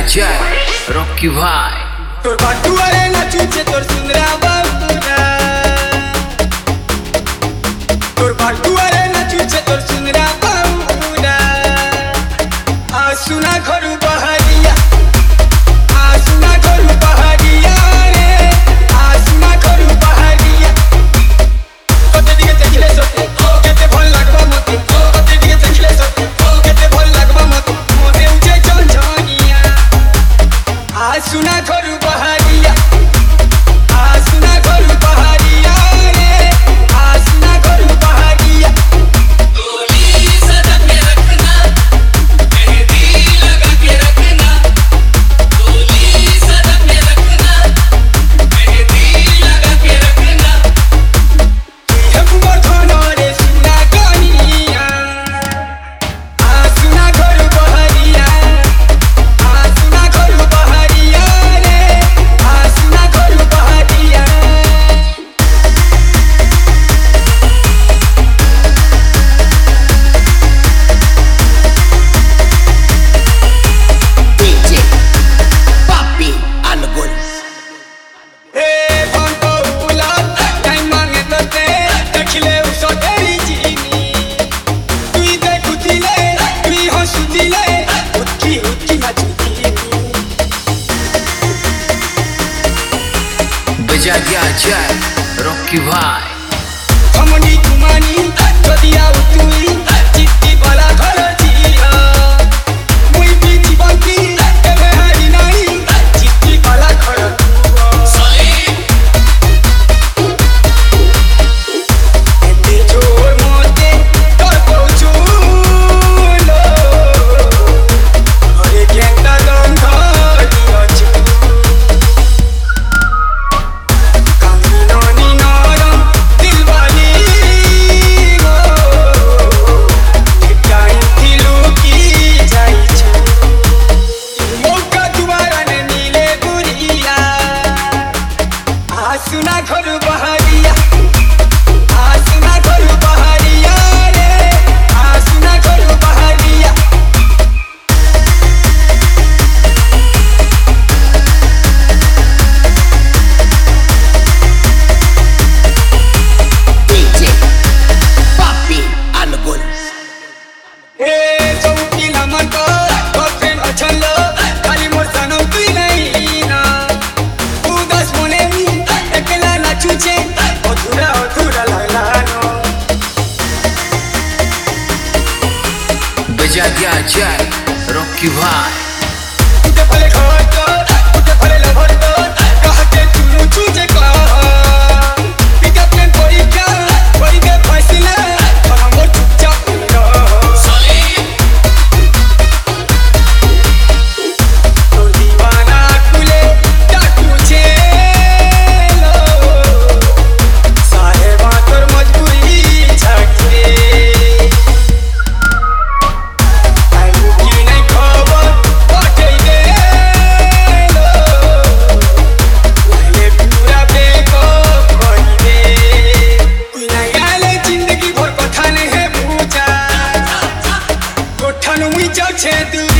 जय रॉकी भाई तोर बाटुआरे नाचुचे तोर सुंदरा बाबूरा तोर बाटुआरे नाचुचे तोर सुंदरा बाबूरा आसुना घरु बहारिया आसुना घरु बहारिया रे आसुना घरु बहारिया कते दिके देखले सोते केते भल लागबा मते कते दिके देखले सोते केते भल लागबा मते मोरे उठे झंझनिया आसुना घरु बहारिया आसुना घरु बहारिया रे आसुना घरु बहारिया गोली सदक में रखना मेहंदी लगा के रखना गोली सदक में रखना मेहंदी लगा के रखना हम बरथना रे सुना कनिया आसुना घरु बहारिया आसुना घरु बहारिया रे आसुना घरु बहारिया DJ Papi Algol ए भंतो उला टाइम मांगे तते देखले उसो तेरी जीनी तुई देखुतिले तुई हसुतिले उठी उठी नाचुतिनी बजा दिया जय रॉकी भाई हमनी तुमानी जदिया उतुई चित्ती बला घर जिया मुई भी जीवंती केबे हारी नाही चित्ती बला घर सलीम एते जोर मोते तोर पहुँचुलो अरे केंटा लंघ दियछु कांदी ननी नरम दिलवाली गो टाइम थिलु की जाइछु मौका दुबारा ने नीले गुरिया आसुना घर बहारिया आसुना घर बहारिया रे आसुना घर बहारिया DJ Papi Algol ए चौकीला मन को गर्लफ्रेंड अछल खाली मोर सनौ तुई नहीं ना उदास मने मी एकला नाचुचे अधूरा अधूरा लागला नो बजा दिया जय रॉकी भाई उते फले घट उते फले लभर कहते तुनु चुजे का पिकअप प्लान परी के फैसला और हम चुपचाप रह सलीम तोर दीवाना कुले डाकू छेलो साहेबा तोर मजबूरी झाकले आइबू की नहीं खबर पठै देलो पहले पूरा बेकअप करी दे कोई नहीं आले जिंदगी भर कथा नहीं है पूछा कोठा नु मुई जाऊ छे तू